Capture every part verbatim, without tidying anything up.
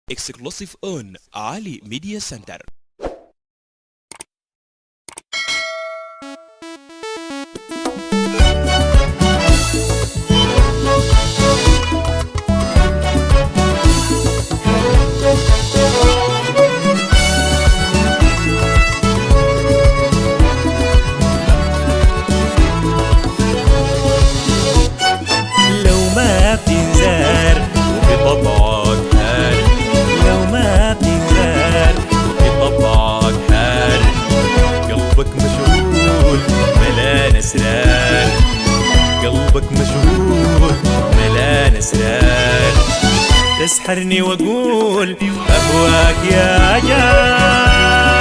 Exclusive on Ali Media Center. لو ما بتنزار وفي طبعك هار، لو ما بتنزار وفي طبعك هار، قلبك مشغول ملان اسرار، قلبك مشغول ملان اسرار، تسحرني واقول اهواك يا جار.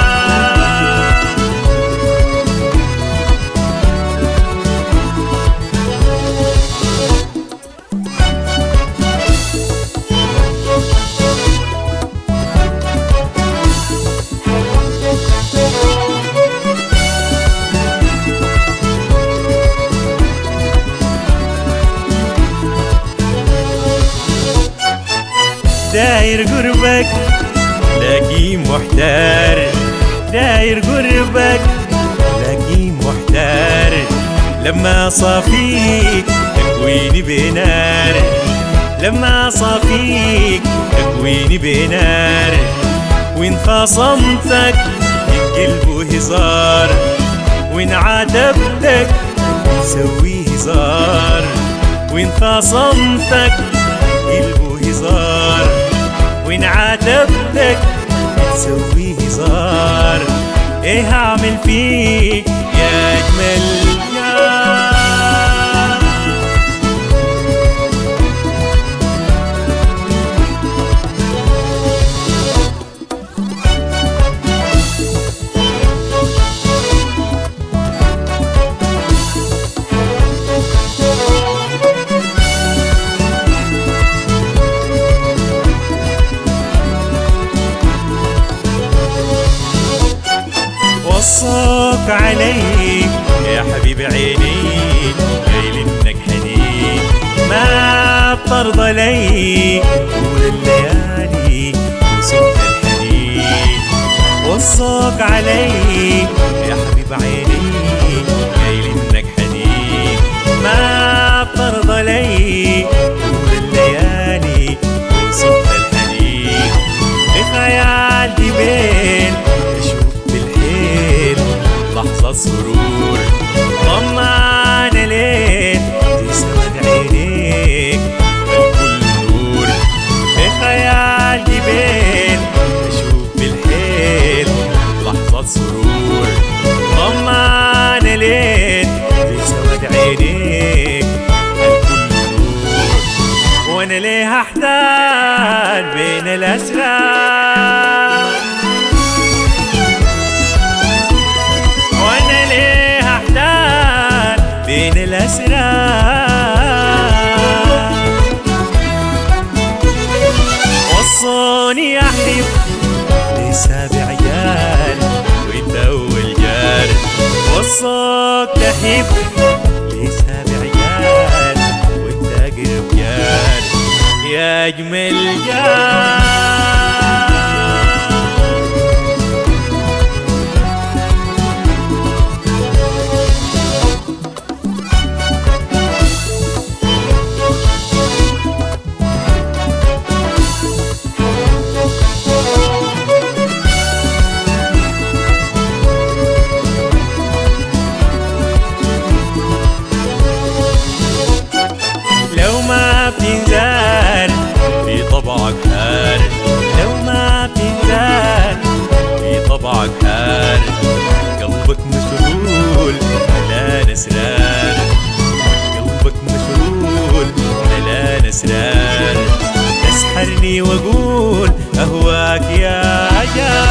داير قربك لاقي محتار، داير قربك لاقي محتار، لما صافيك تكويني بنار، لما صافيك تكويني بنار، وإن خاصمتك يتقلبوا هزار، وإن عاتبتك تسوي هزار، وإن خاصمتك يتقلبوا هزار، وإن عاتبتك تسوي هزار. إيه هعمل فيك يا أجمل جار؟ وصاك علي يا حبيب عيني، قايل انك حنين ما بترضى لي طول الليالي وسبت الحنين. وصاك علي يا حبيب عيني، قايل انك حنين ما بترضى لي طول الليالي وسبت الحنين. بخيال جبين لحظة سرور طمان لين تسود عينيك الكل نور، بخيال جبين أشوف بالحيل لحظة سرور طمان لين تسود عينيك الكل نور. وانا ليه احتار بين الاسرار، بين الأسرار. وصوني أحب لسابع عيال وانت أول جار، وصوك تحب لسابع عيال وانت أقرب جار يا أجمل جار. بتنزال في طبعك هار، لو ما بتنزال في طبعك هار، قلبك مشغول ملان اسرار، قلبك مشغول ملان اسرار، تسحرني واقول اهواك يا جار.